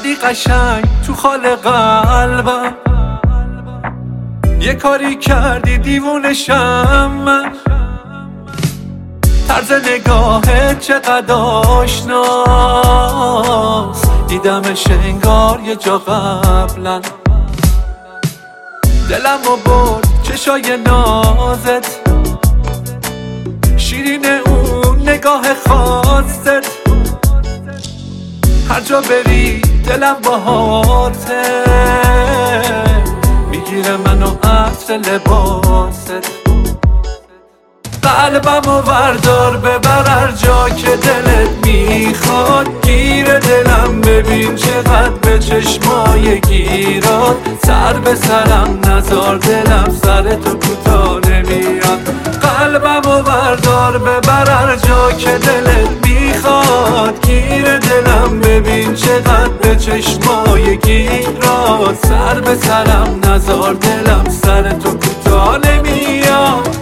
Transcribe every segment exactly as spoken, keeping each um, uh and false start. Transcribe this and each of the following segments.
زدی قشنگ تو خال قلبم، یه کاری کردی دیوونشم من. طرز نگاهت چقدر آشناست، دیدمش انگار یه جا قبلا. دلمو برد چشای نازت، شیرین اون نگاه خاصت. هر جا بری دلم باهاته، میگیره منو عطر لباست. قلبمو بردار ببر هر جا که دلت میخواد. گیر دلم ببین چقدر به چشمای گیرات. سر به سرم نزار دلم سر تو کوتاه نمیاد. قلبمو بردار ببر هر جا که دلت میخواد. گیر دلم ببین چقدر به چشمای گیرات. سر به سرم نزار دلم سر تو کوتاه نمیاد.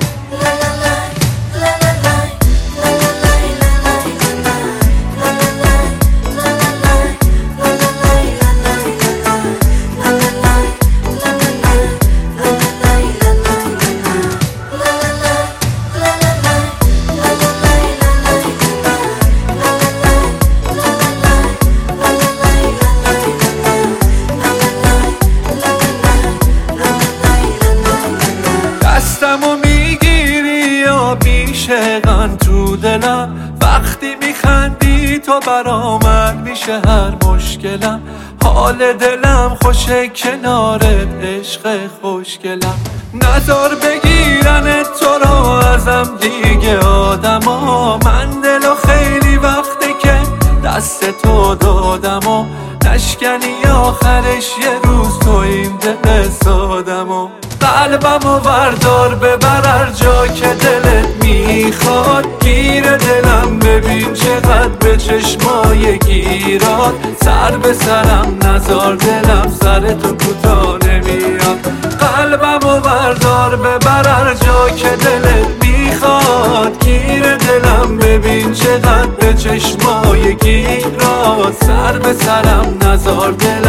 دستمو میگیری یا بیشقن تو دلم. وقتی میخندی تو برامن میشه هر مشکلم. حال دلم خوشه کنارت عشق خوشگلم. نزار بگیرن تو رو ازم دیگه آدما. من دلو خیلی وقته که دست تو دادم و نشکنی آخرش یه روز تو این دل سادمو. قلبمو بردار ببر هر جا که دلت میخواد. گیر دلم ببین چقدر به چشمای گیرات. سر به سرم نزار دلم سر تو کوتاه نمیاد. قلبمو بردار ببر هر جا که دلت میخواد. گیر دلم ببین چقدر به چشمای گیرات. سر به سرم نزار دلم